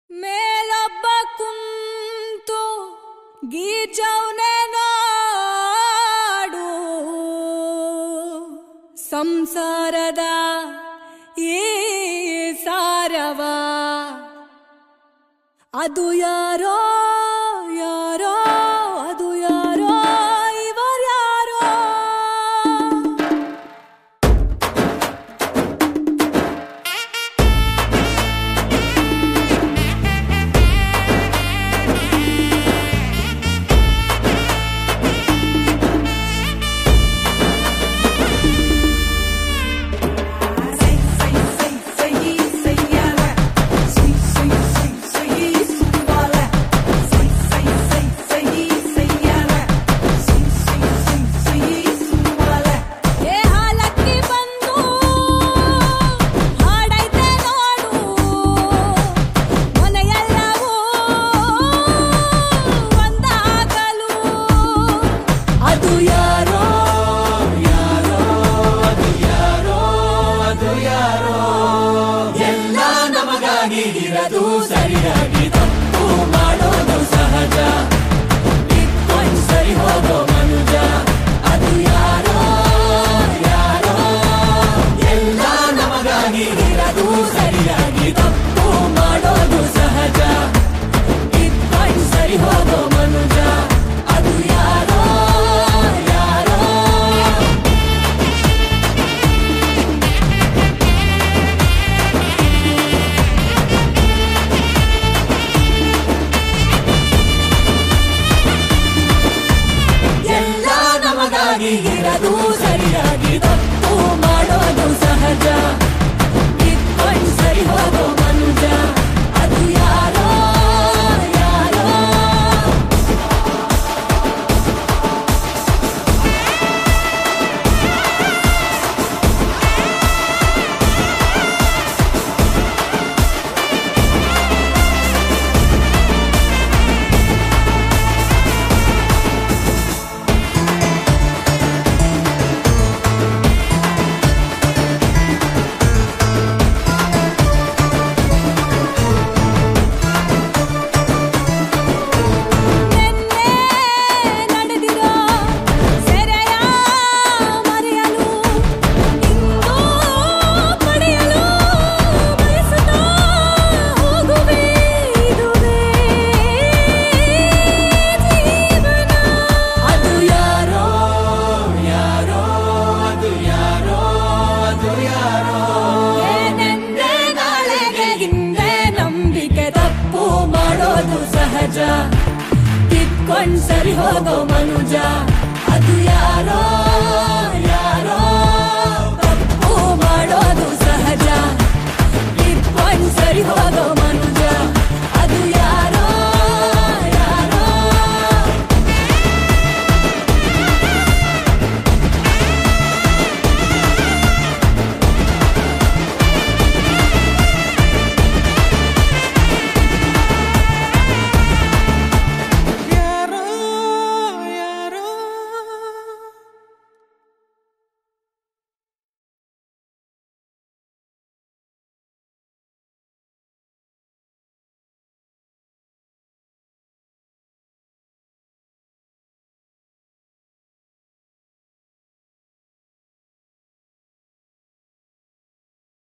ಮೇಲೊಬ್ಬ ಕುಂತು ಗೀಚೌನೆ ನಾಡು ಸಂಸಾರದ ಈ ಸಾರವ ಅದು ಯಾರೋ ಯಾರೋ ಅದು ಯಾರೋ ಇವರ್ಯಾರೋ ಇರದು ಸರಿಯಾಗಿ ತಪ್ಪು ಮಾಡೋದು ಸಹಜ ಇಟ್ಕೊಂಡ್ ಸರಿ ಹೋಗೋ ಮನುಜ ಅದು ಯಾರೋ ಯಾರೋ ಎಲ್ಲ ನಮಗಾಗಿ ಇರದು ಸರಿಯಾಗಿ ತಪ್ಪು ಮಾಡೋದು ಸಹಜ ಇಟ್ಕೊಂಡ್ ಸರಿ ಹೋಗೋ ಮನುಜ ಅದು ಯಾರೋ ಯಾರೋ ಇರದು ಸರಿಯಾಗಿ ತಪ್ಪು ಮಾಡೋದು ಸಹಜ ಇಟ್ಕೊಂಡ್ ಸರಿ ಹೋಗೋ ಮನುಜ ಅದು ಯಾರೋ ಯಾರೋ ಕಿತ್ಕೊಂಡ್ ಸರಿ ಹೋಗೋ ಮನುಜ ಅದು ಯಾರೋ